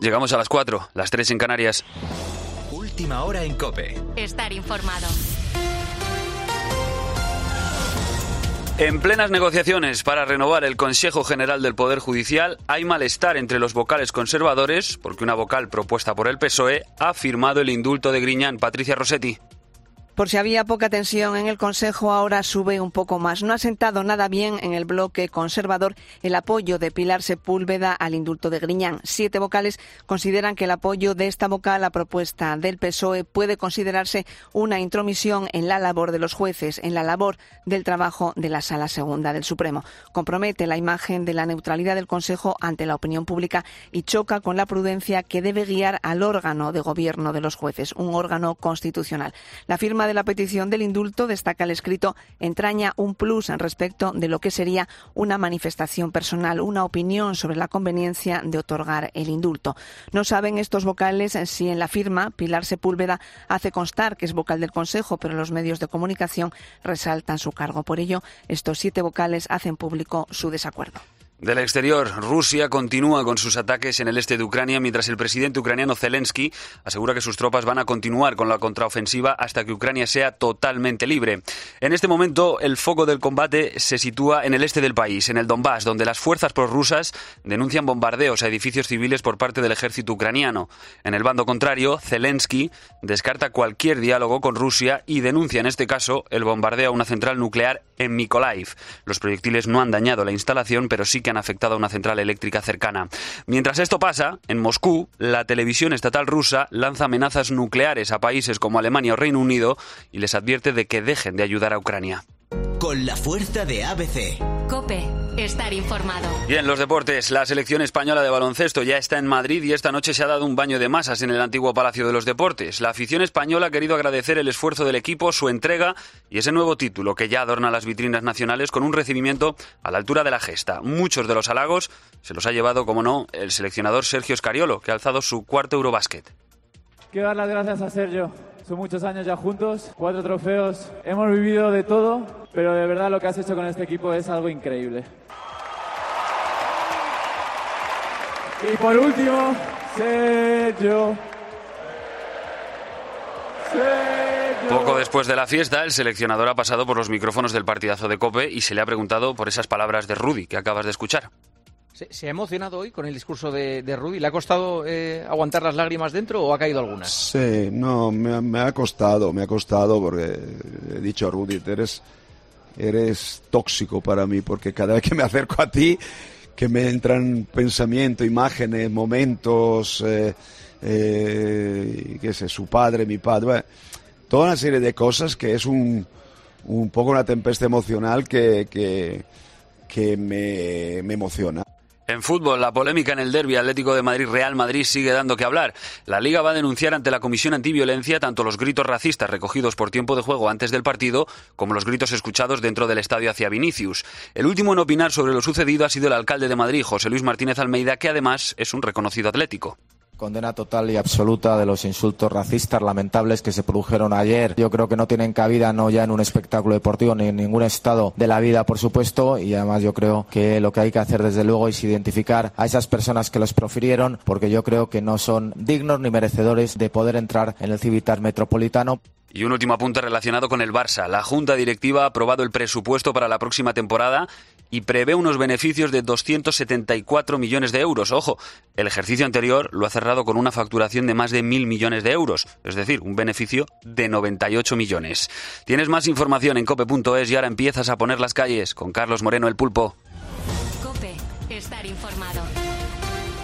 Llegamos a las 4, las 3 en Canarias. Última hora en COPE. Estar informado. En plenas negociaciones para renovar el Consejo General del Poder Judicial, hay malestar entre los vocales conservadores porque una vocal propuesta por el PSOE ha firmado el indulto de Griñán. Patricia Rossetti. Por si había poca tensión en el Consejo, ahora sube un poco más. No ha sentado nada bien en el bloque conservador el apoyo de Pilar Sepúlveda al indulto de Griñán. 7 vocales consideran que el apoyo de esta vocal a propuesta del PSOE puede considerarse una intromisión en la labor de los jueces, en la labor del trabajo de la Sala Segunda del Supremo. Compromete la imagen de la neutralidad del Consejo ante la opinión pública y choca con la prudencia que debe guiar al órgano de gobierno de los jueces, un órgano constitucional. La firma de la petición del indulto, destaca el escrito, entraña un plus respecto de lo que sería una manifestación personal, una opinión sobre la conveniencia de otorgar el indulto. No saben estos vocales si en la firma Pilar Sepúlveda hace constar que es vocal del Consejo, pero los medios de comunicación resaltan su cargo. Por ello, estos 7 vocales hacen público su desacuerdo. Del exterior, Rusia continúa con sus ataques en el este de Ucrania, mientras el presidente ucraniano Zelensky asegura que sus tropas van a continuar con la contraofensiva hasta que Ucrania sea totalmente libre. En este momento, el foco del combate se sitúa en el este del país, en el Donbass, donde las fuerzas prorrusas denuncian bombardeos a edificios civiles por parte del ejército ucraniano. En el bando contrario, Zelensky descarta cualquier diálogo con Rusia y denuncia en este caso el bombardeo a una central nuclear en Mykolaiv. Los proyectiles no han dañado la instalación, pero sí que han afectado a una central eléctrica cercana. Mientras esto pasa, en Moscú, la televisión estatal rusa lanza amenazas nucleares a países como Alemania o Reino Unido y les advierte de que dejen de ayudar a Ucrania. Con la fuerza de ABC. COPE. Estar informado. Y en los deportes, la selección española de baloncesto ya está en Madrid y esta noche se ha dado un baño de masas en el antiguo Palacio de los Deportes. La afición española ha querido agradecer el esfuerzo del equipo, su entrega y ese nuevo título que ya adorna las vitrinas nacionales con un recibimiento a la altura de la gesta. Muchos de los halagos se los ha llevado, como no, el seleccionador Sergio Scariolo, que ha alzado su 4º Eurobasket. Quiero dar las gracias a Sergio. Son muchos años ya juntos, 4 trofeos. Hemos vivido de todo, pero de verdad lo que has hecho con este equipo es algo increíble. Y por último, Sergio. Poco después de la fiesta, el seleccionador ha pasado por los micrófonos del partidazo de COPE y se le ha preguntado por esas palabras de Rudy que acabas de escuchar. ¿Se ha emocionado hoy con el discurso de Rudy? ¿Le ha costado aguantar las lágrimas dentro o ha caído algunas? Sí, no, me ha costado porque he dicho a Rudy, eres tóxico para mí, porque cada vez que me acerco a ti, que me entran pensamientos, imágenes, momentos, qué sé, su padre, mi padre, bueno, toda una serie de cosas que es un poco una tempestad emocional que me emociona. En fútbol, la polémica en el derbi Atlético de Madrid-Real Madrid sigue dando que hablar. La Liga va a denunciar ante la Comisión Antiviolencia tanto los gritos racistas recogidos por tiempo de juego antes del partido como los gritos escuchados dentro del estadio hacia Vinicius. El último en opinar sobre lo sucedido ha sido el alcalde de Madrid, José Luis Martínez Almeida, que además es un reconocido atlético. Condena total y absoluta de los insultos racistas lamentables que se produjeron ayer. Yo creo que no tienen cabida no ya en un espectáculo deportivo ni en ningún estado de la vida, por supuesto, y además yo creo que lo que hay que hacer desde luego es identificar a esas personas que los profirieron, porque yo creo que no son dignos ni merecedores de poder entrar en el Civitas Metropolitano. Y un último apunte relacionado con el Barça. La Junta Directiva ha aprobado el presupuesto para la próxima temporada y prevé unos beneficios de 274 millones de euros. Ojo, el ejercicio anterior lo ha cerrado con una facturación de más de 1.000 millones de euros, es decir, un beneficio de 98 millones. Tienes más información en cope.es y ahora empiezas a poner las calles con Carlos Moreno, el Pulpo. COPE. Estar informado.